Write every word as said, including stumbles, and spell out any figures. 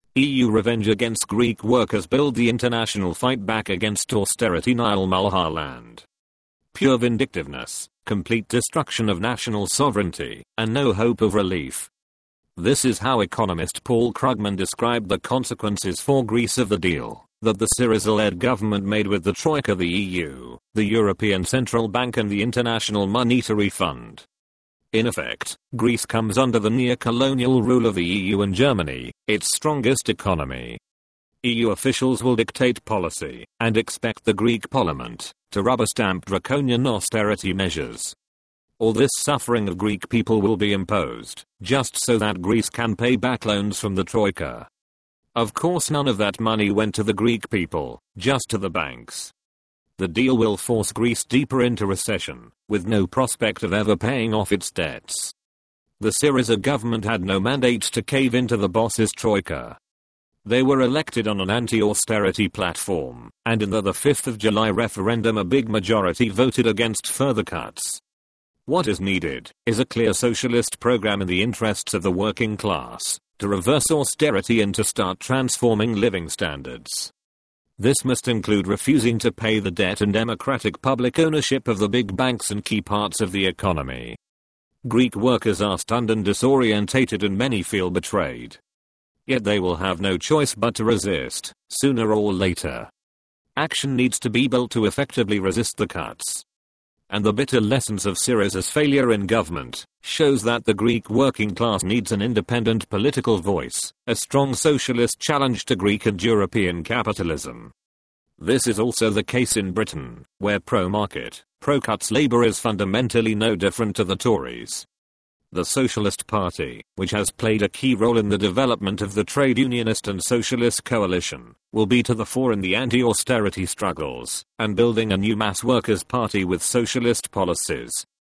E U revenge against Greek workers build the international fight back against austerity. Nile Mulholland. Pure vindictiveness, complete destruction of national sovereignty, and no hope of relief. This is how economist Paul Krugman described the consequences for Greece of the deal that the Syriza-led government made with the Troika, the E U, the European Central Bank and the International Monetary Fund. In effect, Greece comes under the neo-colonial rule of the E U and Germany, its strongest economy. E U officials will dictate policy and expect the Greek parliament to rubber-stamp draconian austerity measures. All this suffering of Greek people will be imposed just so that Greece can pay back loans from the Troika. Of course, none of that money went to the Greek people, just to the banks. The deal will force Greece deeper into recession, with no prospect of ever paying off its debts. The Syriza government had no mandate to cave into the boss's Troika. They were elected on an anti-austerity platform, and in the, the fifth of July referendum a big majority voted against further cuts. What is needed is a clear socialist program in the interests of the working class, to reverse austerity and to start transforming living standards. This must include refusing to pay the debt and democratic public ownership of the big banks and key parts of the economy. Greek workers are stunned and disorientated and many feel betrayed. Yet they will have no choice but to resist, sooner or later. Action needs to be built to effectively resist the cuts. And the bitter lessons of Syriza's failure in government shows that the Greek working class needs an independent political voice, a strong socialist challenge to Greek and European capitalism. This is also the case in Britain, where pro-market, pro-cuts Labour is fundamentally no different to the Tories. The Socialist Party, which has played a key role in the development of the trade unionist and socialist coalition, will be to the fore in the anti-austerity struggles, and building a new mass workers' party with socialist policies,